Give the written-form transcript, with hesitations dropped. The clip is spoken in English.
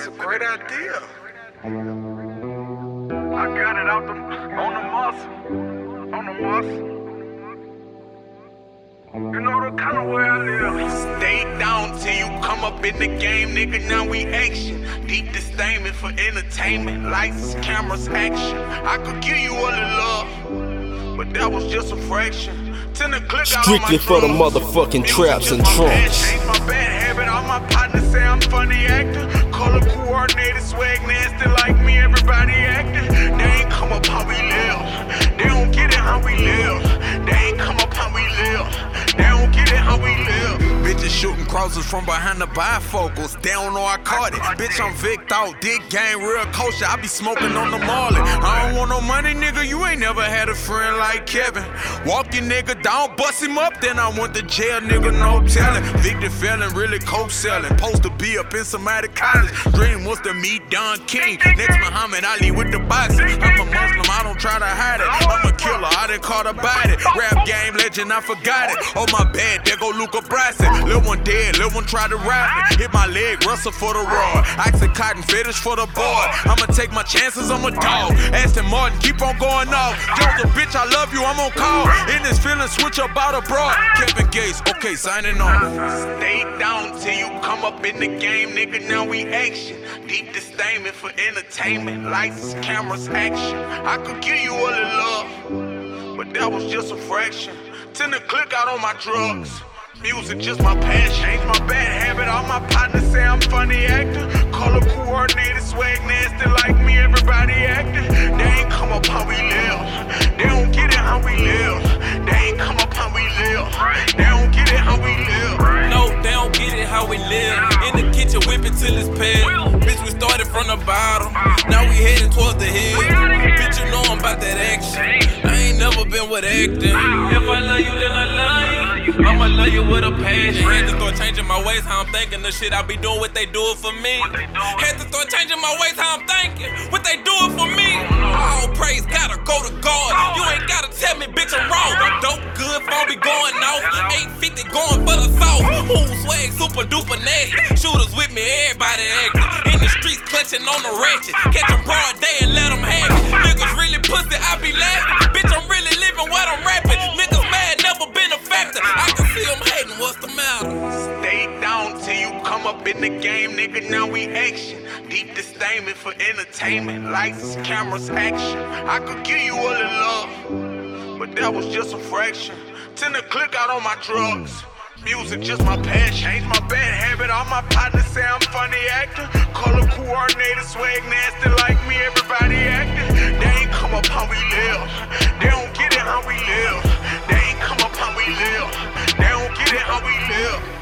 a great idea. I got it out on the muscle. On the muscle. You know the kind of way I live. Stay down till you come up in the game, nigga. Now we action. Deep disdainment for entertainment. Lights, cameras, action. I could give you all the love, but that was just a fraction. Strictly for the motherfucking traps and trunks. Change my bad habit. All my partners say I'm funny actor. Color coordinated, swag nasty like me. Everybody acting. They ain't come up how we live. They don't get it how we live. They ain't come up how we live. They don't get it how we live. Bitches shooting crosses from behind the bifocals. They don't know I caught it. Bitch, I'm Vic out. Dick game real kosher. I be smoking on the Marley. I don't want no money, nigga. You ain't never had a friend like Kevin. Walk your nigga down, bust him up, then I went to jail, nigga, no telling. Victor felon, really coke selling. Supposed to be up in somebody's college. Dream was to meet Don King. Next Muhammad Ali with the boxing. I'm a Muslim, I don't try to hide it. I'm a killer, I done caught about it. Rap game legend, I forgot it. Oh my bad, there go Luca Brasi. Lil' one dead, Lil' one tried to rap it. Hit my leg, Russell for the rod. Oxycontin fetish for the board. I'ma take my chances, I'm a dog. Aston Martin, keep on going off. Joseph, bitch, I love you, I'm on call. In this feeling, switch up out abroad. Kevin Gates, okay, signing off. Stay down till you come up in the game, nigga. Now we action. Deep disdainment for entertainment. Lights, cameras, action. I could give you all the love, but that was just a fraction. Tend to click out on my drugs. Music just my passion. Change my bad habit. All my partners say I'm funny actor. Color coordinated, swag nasty like me. Everybody acting. They ain't come up how we live. They don't get it how we live. They ain't come up how we live. They don't get it how we live. No, they don't get it how we live. In the kitchen whipping till it's pale. Bitch, we started from the bottom. Now we headed towards the hill. Bitch, you know I'm about that action. I ain't never been with acting. If I love you, then I love you. I'ma love you with a passion. Had to start changing my ways, how I'm thinking. The shit I be doing, what they do it for me. Had to start changing my ways, how I'm thinking. What they do it for me. All praise gotta go to God. You ain't gotta tell me, bitch, I'm wrong. Dope good, phone be going off. 850 going for the sauce. Ooh, swag super duper nasty. Shooters with me, everybody acting. In the streets clutching on the ratchet. Catch them broad day and let them have it. Niggas really pussy, I be laughing. Bitch, I'm really living what I'm rapping. Niggas mad, never been a factor. I can see them hating, what's the matter? Stay down till you come up in the game, nigga. Now we action. Deep disdainment for entertainment. Lights, cameras, action. I could give you all the love, but that was just a fraction. Tend to click out on my drugs. Music just my passion. Change my bad habit. All my partners say I'm funny actor. Color coordinated, swag nasty like me. Everybody